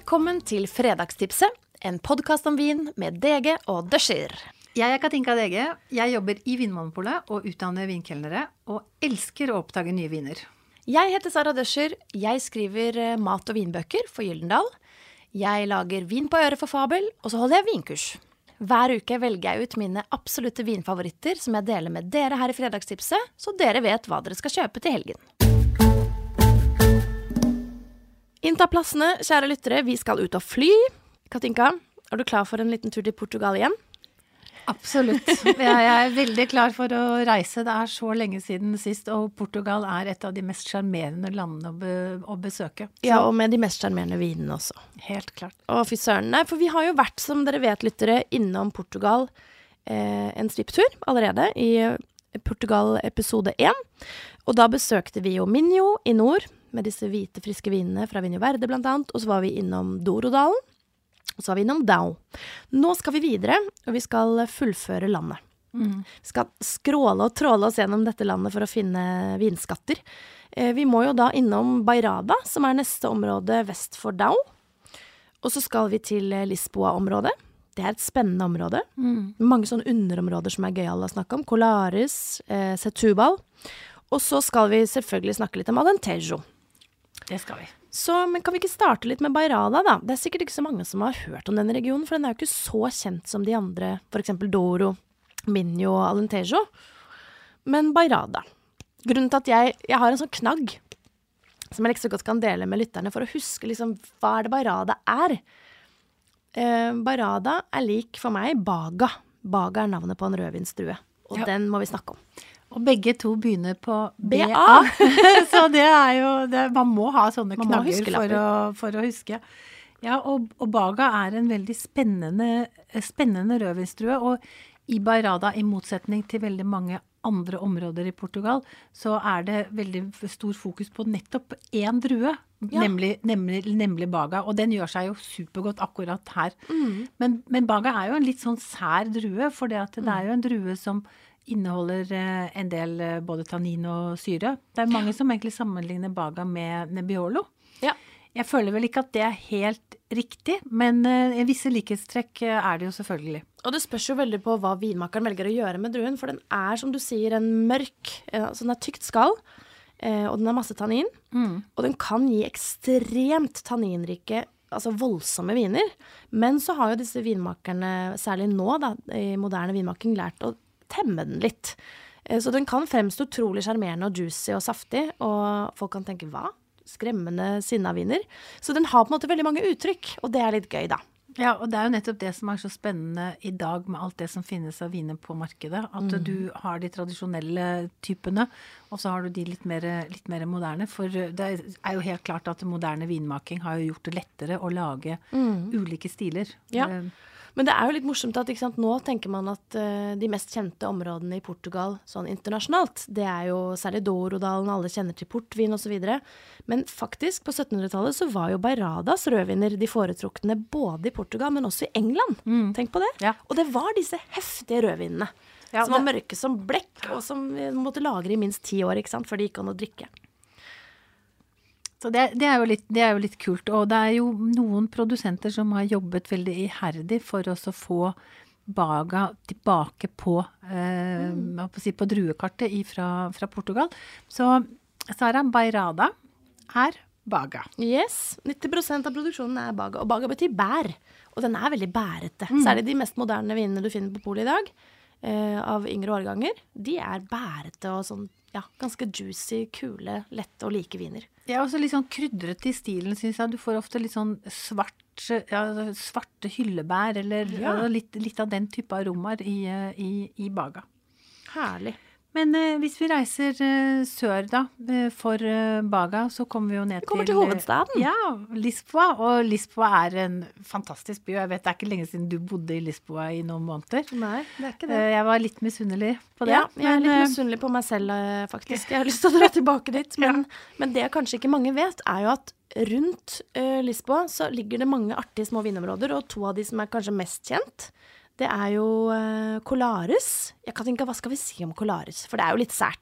Velkommen til Fredagstipset, en podcast om vin med Dege og Døscher. Jeg Katinka Dege. Jeg jobber i Vinmonopolet og utdanner vinkelnere, og elsker å oppdage nye viner. Jeg heter Sara Døscher. Jeg skriver mat- og vinbøker for Gyldendal. Jeg lager vin på øret for Fabel, og så holder jeg vinkurs. Hver uke velger jeg ut mine absolutte vinfavoritter som jeg deler med dere her i Fredagstipset, så dere vet hva dere skal kjøpe til helgen. Innta plassene, kjære lyttere, vi skal ut og fly. Katinka, er du klar for en liten tur til Portugal igjen? Absolutt. Jeg veldig klar for å reise. Det så lenge siden sist, og Portugal et av de mest sjarmerende landene å besøke. Så. Ja, og med de mest sjarmerende vinene også. Helt klart. Å, fy søren. Nei, for vi har jo vært, som dere vet, lyttere, innom Portugal en svipptur allerede i Portugal episode 1. Og da besøkte vi jo Minho i nord, med disse hvite, friske vinene fra Vinho Verde blant annet, og så var vi innom Dorodalen, og så var vi innom Dão. Nå skal vi videre, og vi skal fullføre landet. Vi skal skråle og tråle oss gjennom dette landet for å finne vinskatter. Vi må jo da innom Bairrada, som neste område vest for Dão. Og så skal vi til Lisboa-området. Det et spennende område. Mange sånne underområder som gøyale å snakke om. Colares, Setúbal. Og så skal vi selvfølgelig snakke litt om Alentejo. Det skal vi. Så, men kan vi ikke starte litt med Bairrada da? Det sikkert ikke så mange som har hørt om denne regionen, for den jo ikke så kjent som de andre, for eksempel Douro, Minho og Alentejo. Men Bairrada. Grunnen til at jeg har en sånn knagg, som jeg ikke så godt kan dele med lytterne, for å huske liksom, hva det Bairrada Bairrada lik for meg Baga. Baga navnet på en rødvinsdrue, og den må vi snakke om. Og begge to begynner på BA. Så det jo, man må ha sånne knagger for å huske. Ja, og Baga en veldig spennende rødvinsdrue, og i Bairrada, i motsetning til veldig mange andre områder i Portugal, så det veldig stor fokus på nettopp en drue, nemlig Baga, og den gjør seg jo supergodt akkurat her. Men Baga jo en litt sånn sær drue, for det jo en drue som inneholder en del både tannin og syre. Det mange som egentlig sammenligner Baga med Nebbiolo. Ja. Jeg føler vel ikke at det helt riktig, men visse likhetstrekk det jo selvfølgelig. Og det spørs jo veldig på hva vinmakeren velger å gjøre med druen, for den som du sier, en mørk, altså den tykt skall, og den masse tannin, og den kan gi ekstremt tanninrike, altså voldsomme viner. Men så har jo disse vinmakerne, særlig nå da, i moderne vinmaking, lært å temme den litt. Så den kan fremstå utrolig charmerende og juicy og saftig, og folk kan tenke, hva? Skremmende sinnaviner. Så den har på en måte veldig mange uttrykk, og det litt gøy da. Ja, og det jo nettopp det som så spennende i dag med alt det som finnes av viner på markedet, at du har de tradisjonelle typene, og så har du de litt mer moderne, for det jo helt klart at moderne vinmaking har jo gjort det lettere å lage ulike stiler. Ja. Men det jo litt morsomt at ikke sant, nå tenker man at de mest kjente områdene i Portugal, sånn internasjonalt, det jo særlig Dorodalen, alle kjenner til portvin og så videre. Men faktisk, på 1700-tallet så var jo Bairradas rødviner de foretrukne både i Portugal, men også i England. Tenk på det. Ja. Og det var disse heftige rødvinene, som var mørke som blekk, og som måtte lagre i minst 10 år, ikke sant, før de gikk an å drikke. Så det jo litt kult, og det jo noen produsenter som har jobbet veldig iherdig for å få Baga tilbake på druekartet fra Portugal. Så Sara, Bairrada Baga. Yes, 90% av produksjonen Baga, og Baga betyr bær, og den veldig bærete. Særlig de mest moderne vinene du finner på polet i dag, av yngre årganger, de bærete og sånn, ja, ganske juicy, kule, lette og like viner. Ja, også litt sånn krydret i stilen, synes jeg. Du får ofte litt sånn svarte hyllebær, eller litt av den type aromaer i Baga. Herlig. Men hvis vi reiser sør da, for Baga, så kommer vi jo ned til... Vi kommer til hovedstaden. Ja, Lisboa, og Lisboa en fantastisk by. Jeg vet, det ikke lenge siden du bodde i Lisboa i noen måneder. Nei, det ikke det. Jeg var litt misunnelig på det. Ja, jeg litt misunnelig på meg selv, faktisk. Jeg har lyst til å dra tilbake dit, men det kanskje ikke mange vet, jo at rundt Lisboa så ligger det mange artige små vinområder, og 2 av de som kanskje mest kjent, det jo Colares. Jeg kan tenke, hva skal vi si om Colares? For det jo litt sært.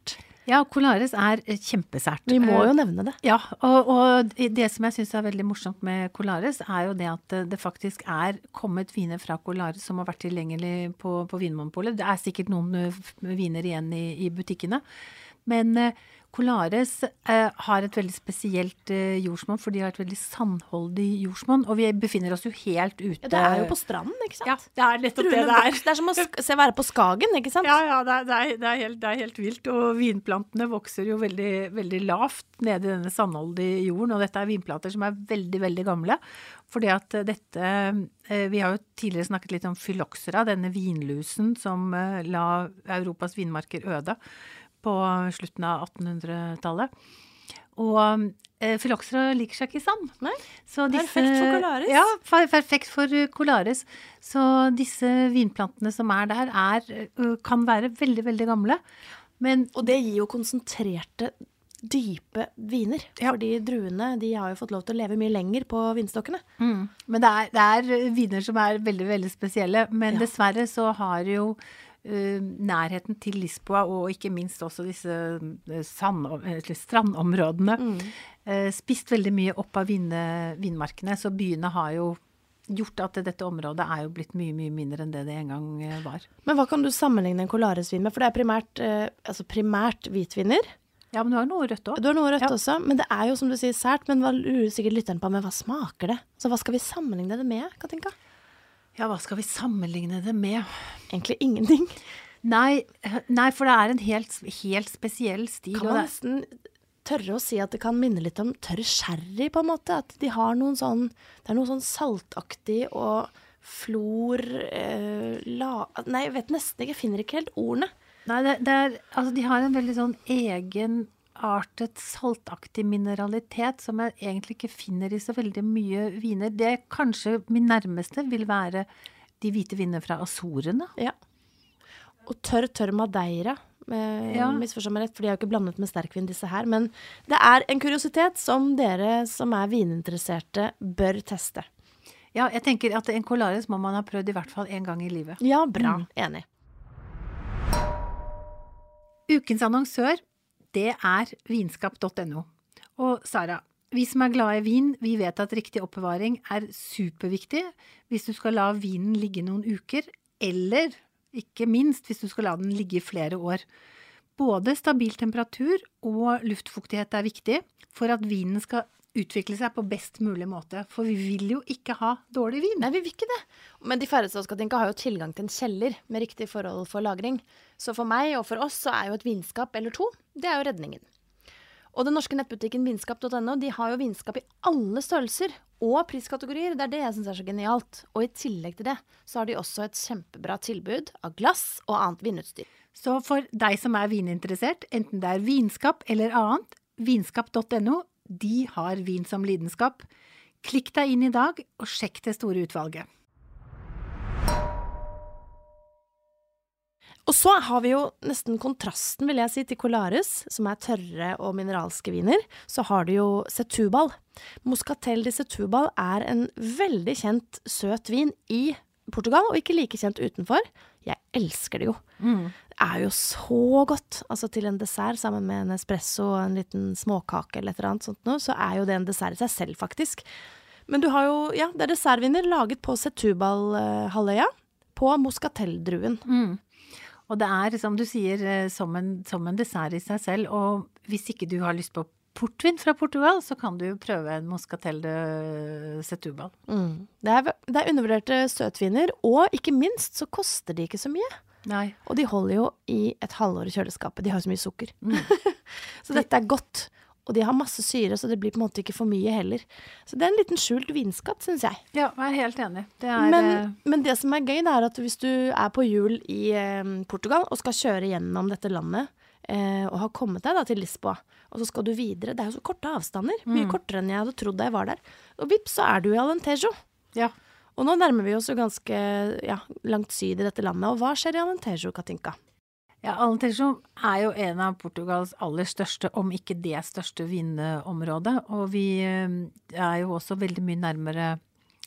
Ja, Colares kjempesært. Vi må jo nevne det. Ja, og det som jeg synes veldig morsomt med Colares jo det at det faktisk kommet viner fra Colares som har vært tilgjengelig på Vinmonopolet. Det sikkert noen viner igjen i butikkene, men Colares har et veldig spesielt jordsmonn, for de har et veldig sandholdig jordsmonn, og vi befinner oss jo helt ute. Ja, det jo på stranden, ikke sant? Ja, det nettopp det der. Det som å være på Skagen, ikke sant? Ja, det helt vilt, og vinplantene vokser jo veldig, veldig lavt nede i denne sandholdige jorden, og dette vinplanter som veldig, veldig gamle, fordi at dette, vi har jo tidligere snakket litt om Phylloxera, denne vinlusen som la Europas vinmarker øde, på slutten av 1800-tallet. Og Phylloxera liker seg ikke i sand. Nei, perfekt for Colares. Ja, perfekt for Colares. Så disse vinplantene som der, kan være veldig, veldig gamle. Og det gir jo konsentrerte, dype viner. Ja. Fordi druene, de har jo fått lov til å leve mye lenger på vinstokkene. Men det viner som veldig, veldig spesielle. Men dessverre så har jo nærheten til Lisboa og ikke minst også disse strandområdene spist veldig mye opp av vinmarkene, så byene har jo gjort at dette området jo blitt mye, mye mindre enn det en gang var. Men hva kan du sammenligne en Colares-vin med? For det primært hvitviner. Ja, men du har noe rødt også. Du har noe rødt også, men det jo som du sier sært, men hva lurer sikkert lytteren på, men hva smaker det? Så hva skal vi sammenligne det med, Katinka? Ja, hva skal vi sammenligne det med? Egentlig ingenting. Nei, for det en helt spesiell stil. Kan man nesten tørre å si at det kan minne litt om tørr sherry på en måte? At de har noe sånn saltaktig og flor, nei, jeg vet nesten ikke, jeg finner ikke helt ordene. Nei, altså de har en veldig sånn egenartet saltaktig mineralitet som jeg egentlig ikke finner i så veldig mye viner. Det kanskje min nærmeste vil være de hvite vinene fra Azorene. Ja. Og tørr Madeira, misforstå meg rett, for de har jo ikke blandet med sterkvin disse her, men det en kuriositet som dere som vininteresserte bør teste. Ja, jeg tenker at en Colares må man ha prøvd i hvert fall en gang i livet. Ja, bra. Enig. Ukens annonsør, det vinskap.no. Og Sara, vi som glad i vin, vi vet at riktig oppbevaring superviktig hvis du skal la vinen ligge noen uker, eller ikke minst hvis du skal la den ligge i flere år. Både stabil temperatur og luftfuktighet viktig for at vinen skal utvikle seg på best mulig måte, for vi vil jo ikke ha dårlig vin. Nei, vi vil ikke det. Men de færreste av oss, Katinka, har jo tilgang til en kjeller med riktig forhold for lagring. Så for meg og for oss så jo et vinskap eller to, det jo redningen. Og den norske nettbutikken vinskap.no, de har jo vinskap i alle størrelser og priskategorier. Det det jeg synes så genialt. Og i tillegg til det, så har de også et kjempebra tilbud av glass og annet vinutstyr. Så for deg som vininteressert, enten det vinskap eller annet, vinskap.no, de har vin som lidenskap. Klikk deg inn i dag og sjekk det store utvalget. Og så har vi jo nesten kontrasten, vil jeg si, til Colares, som tørre og mineralske viner. Så har du jo Setúbal. Moscatel de Setúbal en veldig kjent søt vin i Portugal, og ikke like kjent utenfor. Jeg elsker det jo. Det jo så godt. Altså til en dessert sammen med en espresso og en liten småkake eller et eller annet sånt nå, så jo det en dessert i seg selv faktisk. Men du har jo, ja, det dessertviner laget på Setúbal-halvøya på Moscatel-druen. Og det som du sier, som en dessert i seg selv, og hvis ikke du har lyst på portvin fra Portugal, så kan du jo prøve en Moscatel de Setúbal. Det undervurderte søtviner, og ikke minst så koster de ikke så mye. Nei. Og de holder jo i et halvår i kjøleskapet, de har så mye sukker. Så dette godt, og de har masse syre, så det blir på en måte ikke for mye heller. Så det en liten skjult vinskatt, synes jeg. Ja, jeg helt enig. Men det som gøy, det at hvis du på jul i Portugal, og skal kjøre gjennom dette landet, og har kommet deg da til Lisboa, og så skal du videre, det jo så korte avstander, mye kortere enn jeg hadde trodd da jeg var der. Og vips, så du i Alentejo. Ja. Og nå nærmer vi oss jo ganske langt syd i dette landet, og hva skjer i Alentejo, Katinka? Ja, Alentejo jo en av Portugals aller største, om ikke det største vinområdet, og vi jo også veldig mye nærmere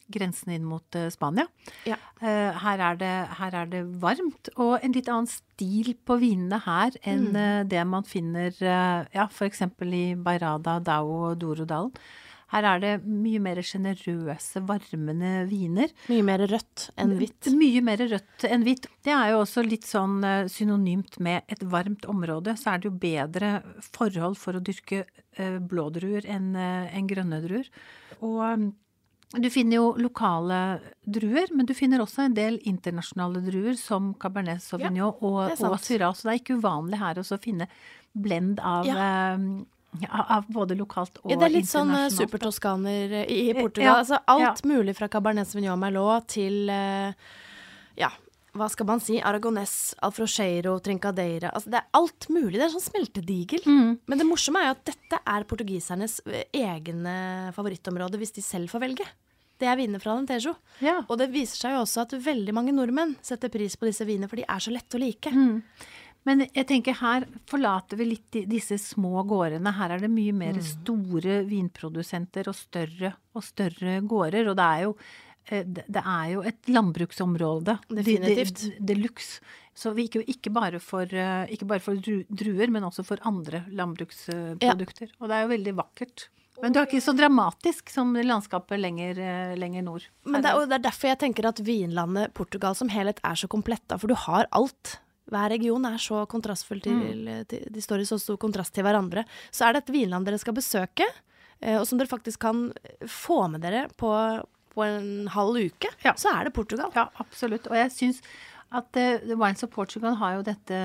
grensen inn mot Spania. Ja. Her er det varmt, og en litt annen stil på vinene her enn det man finner for eksempel i Bairrada, Dao og Dorodalen. Her er det mye mer generøse, varmende viner. Mye mer rødt enn hvitt. Mye mer rødt enn hvitt. Det er jo også litt sånn synonymt med et varmt område, så er det jo bedre forhold for å dyrke blå druer enn grønne druer. Og du finner jo lokale druer, men du finner også en del internasjonale druer som Cabernet Sauvignon og Syrah. Så det er ikke uvanlig her å finne blend av både lokalt og internasjonalt. Det er litt sånn supertoskaner i Portugal. Altså alt mulig fra Cabernet Sauvignon Merlot til, hva skal man si, Aragonés, Alfrocheiro, Trincadeira. Altså det er alt mulig. Det er sånn smeltedigel. Men det morsomme er jo at dette er portugisernes egne favorittområde hvis de selv får velge. Det er viner fra Alentejo. Ja. Og det viser seg jo også at veldig mange nordmenn setter pris på disse vinene, for de er så lette å like. Men jeg tenker her forlater vi litt disse små gårdene. Her er det mye mer store vinprodusenter og større gårder. Og det er jo et landbruksområde. Definitivt. Deluxe. Så vi ikke bare for druer, men også for andre landbruksprodukter. Og det er jo veldig vakkert. Men det er ikke så dramatisk som landskapet lenger nord. Men det er derfor jeg tenker at vinlandet Portugal som helhet er så komplett. For du har alt. Hver region er så kontrastfull de står i så stor kontrast til hverandre. Så er det et vinland dere skal besøke, og som dere faktisk kan få med dere på en halv uke, så er det Portugal. Ja, absolutt. Og jeg synes at The Wines of Portugal har jo dette,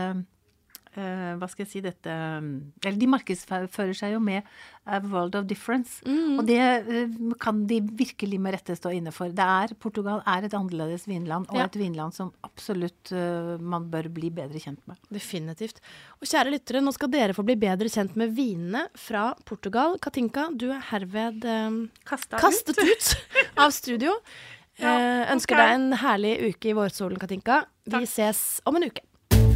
eller de markedsfører seg jo med A World of Difference, og det kan de virkelig med rette stå inne for. Portugal er et annerledes vinland, og et vinland som absolutt man bør bli bedre kjent med. Definitivt. Og kjære lyttere, nå skal dere få bli bedre kjent med vinene fra Portugal. Katinka, du er herved kastet ut av studio. Ønsker deg en herlig uke i vårsolen, Katinka. Vi ses om en uke.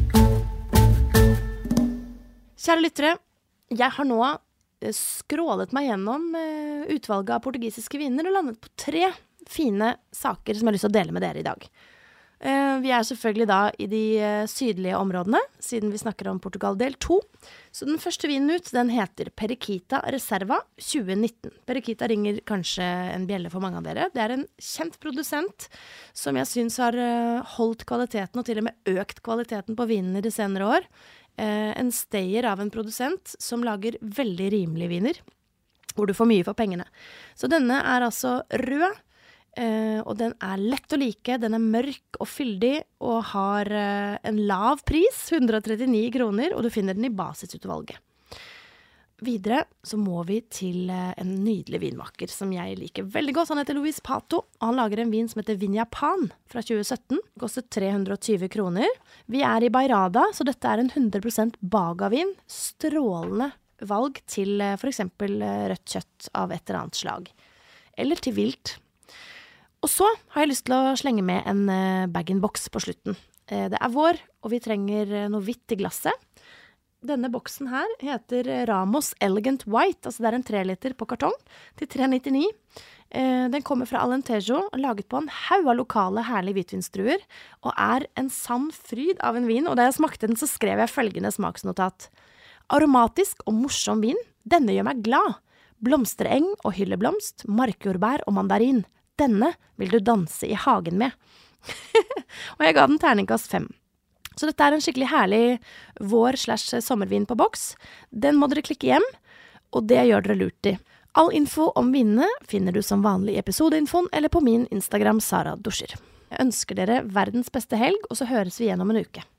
Kjære lyttere, jeg har nå skrålet meg gjennom utvalget av portugisiske viner og landet på 3 fine saker som jeg har lyst til å dele med dere i dag. Vi er selvfølgelig da i de sydlige områdene, siden vi snakker om Portugal del 2. Så den første vinen ut, den heter Periquita Reserva 2019. Periquita ringer kanskje en bjelle for mange av dere. Det er en kjent produsent som jeg synes har holdt kvaliteten og til og med økt kvaliteten på vinene de senere år. En stayer av en produsent som lager veldig rimelige viner, hvor du får mye for pengene. Så denne er altså rød, og den er lett å like, den er mørk og fyldig, og har en lav pris, 139 kroner, og du finner den i basisutvalget. Videre så må vi til en nydelig vinmaker som jeg liker veldig godt. Han heter Luis Pato, og han lager en vin som heter Viña Pan fra 2017. Kostet 320 kroner. Vi er i Bairrada, så dette er en 100% bagavin. Strålende valg til for eksempel rødt kjøtt av et eller annet slag. Eller til vilt. Og så har jeg lyst til å slenge med en bag-in-box på slutten. Det er vår, og vi trenger noe hvitt i glasset. Denne boksen her heter Ramos Elegant White, altså det er en 3 liter på kartong, til 3,99. Den kommer fra Alentejo, laget på en haug av lokale herlige hvitvinsdruer, og er en sann fryd av en vin, og da jeg smakte den så skrev jeg følgende smaksnotat. Aromatisk og morsom vin, denne gjør meg glad. Blomstereng og hylleblomst, markjordbær og mandarin. Denne vil du danse i hagen med. Og jeg ga den terningkast 5. Så dette er en skikkelig herlig vår/sommervin på boks. Den må dere klikke hjem, og det gjør dere lurt i. All info om vinene finner du som vanlig i episodeinfoen eller på min Instagram Sara Duscher. Jeg ønsker dere verdens beste helg, og så høres vi igjen om en uke.